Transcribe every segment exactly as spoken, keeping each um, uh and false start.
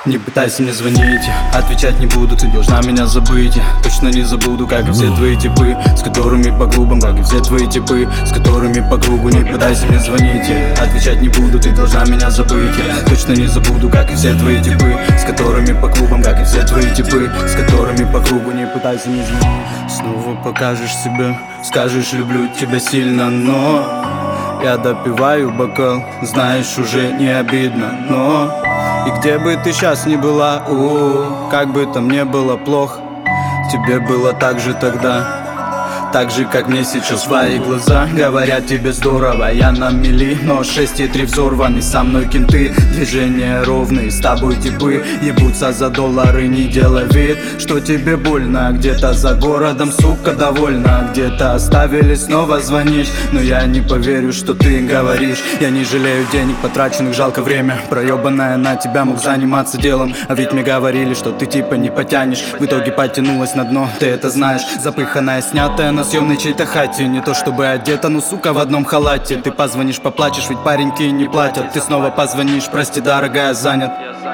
Не пытайся мне звонить, отвечать не буду, ты должна меня забыть. Точно не забуду, как и все твои типы, с которыми по клубам, как и все твои типы, с которыми по кругу. Не пытайся мне звонить, отвечать не буду, ты должна меня забыть. Точно не забуду, как и все твои типы, с которыми по клубам, как и все твои типы, с которыми по кругу. Не пытайся мне звонить. Снова покажешь себе, скажешь люблю тебя сильно, но я допиваю бокал, знаешь, уже не обидно, но и где бы ты сейчас ни была, у-у-у, как бы там не было плохо, тебе было так же тогда, так же, как мне сейчас. Твои глаза говорят тебе здорово, я на мели, но шесть и три взорваны. Со мной кенты, движения ровные, с тобой типы ебутся за доллары. Не делай вид, что тебе больно, где-то за городом, сука, довольна. Где-то оставили, снова звонишь, но я не поверю, что ты говоришь. Я не жалею денег потраченных, жалко время проебанное на тебя, мог заниматься делом. А ведь мне говорили, что ты типа не потянешь. В итоге потянулась на дно, ты это знаешь. Запыханная, снятая на съемной чьей-то хате. Не то чтобы одета, но сука в одном халате. Ты позвонишь, поплачешь, ведь пареньки не платят. Ты снова позвонишь, прости, дорогая, занят.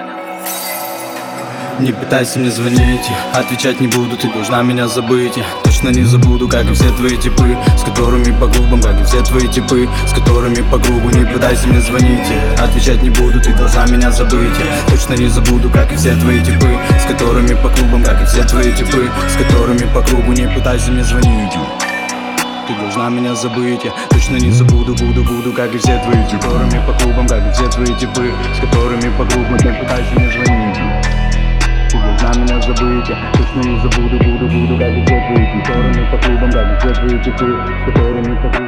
Не пытайся мне звонить, отвечать не буду, ты должна меня забыть. Точно не забуду, как и все твои типы, с которыми по клубам, как и все твои типы, с которыми по кругу. Не пытайся мне звонить, отвечать не буду, ты должна меня забыть. Точно не забуду, как и все твои типы, с которыми по клубам, как и все твои типы, с которыми по кругу. Не пытайся мне звонить, ты должна меня забыть. Я точно не забуду, буду, буду, как и все твои типы, с которыми по клубам, как и все твои типы, с которыми по кругу. Не пытайся мне звонить, ты должна меня забыть. Я точно не забуду, буду, буду, как и все твои типы, с которыми по клубам, как и все твои типы, с которыми по клубам.